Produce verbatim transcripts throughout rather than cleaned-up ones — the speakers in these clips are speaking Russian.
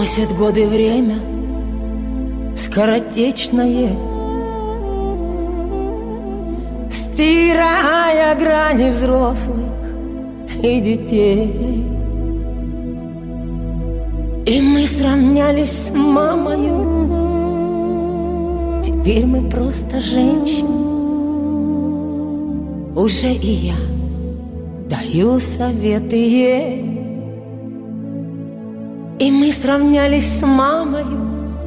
Уносят годы время скоротечное, стирая грани взрослых и детей. И мы сравнялись с мамою, теперь мы просто женщины. Уже и я даю советы ей. И мы сравнялись с мамою,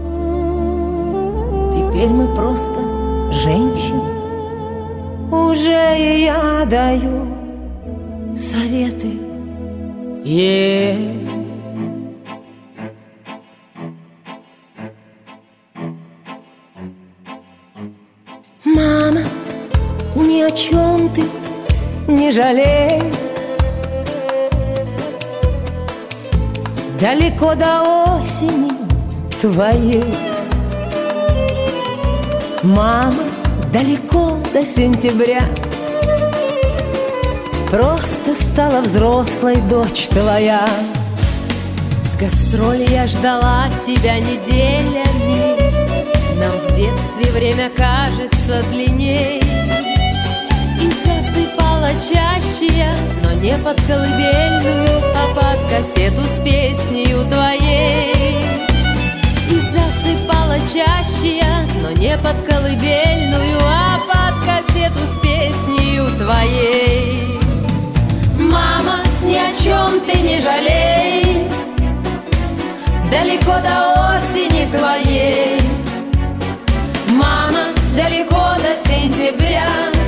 теперь мы просто женщины. Уже и я даю советы ей. Мама, ни о чем ты не жалей. Далеко до осени твоей. Мама, далеко до сентября. Просто стала взрослой дочь твоя. С гастроли я ждала тебя неделями. Нам в детстве время кажется длинней. И засыпала чаще я, но не под колыбельную, а под кассету с песнею твоей. И засыпала чаще я, но не под колыбельную, а под кассету с песнею твоей. Мама, ни о чем ты не жалей. Далеко до осени твоей. Мама, далеко до сентября.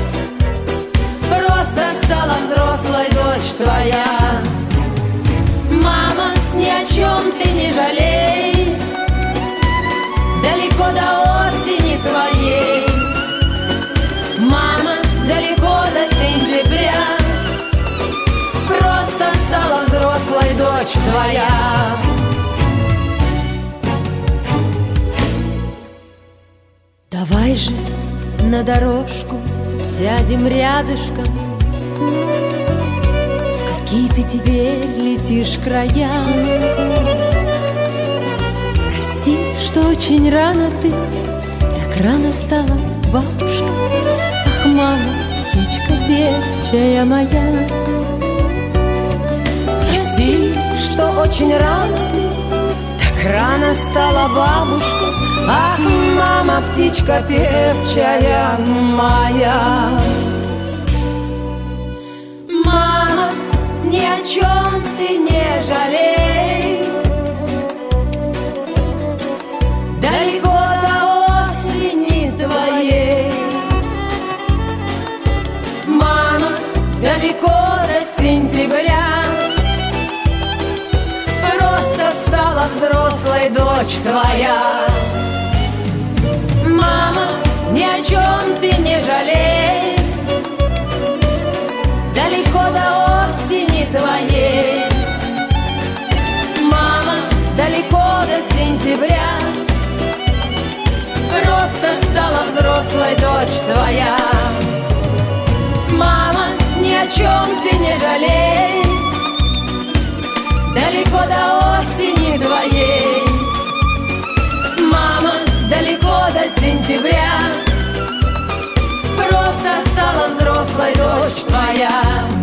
Просто стала взрослой дочь твоя. Мама, ни о чем ты не жалей. Далеко до осени твоей. Мама, далеко до сентября. Просто стала взрослой дочь твоя. Давай же на дорожку сядем рядышком. В какие ты теперь летишь края. Прости, что очень рано ты так рано стала бабушка. Ах, мама, птичка певчая моя. Прости, что очень рано ты так рано стала бабушка. Ах, мама, птичка певчая моя. Мама, ни о чем ты не жалей. Далеко до осени твоей. Мама, далеко до сентября. Просто стала взрослой дочь твоя. Мама, ни о чем ты не жалей. Далеко до осени твоей. Мама, далеко до сентября. Просто стала взрослой дочь твоя. Мама, ни о чем ты не жалей. Далеко до осени твоей. Мама, далеко до сентября. Просто стала взрослой дочь твоя.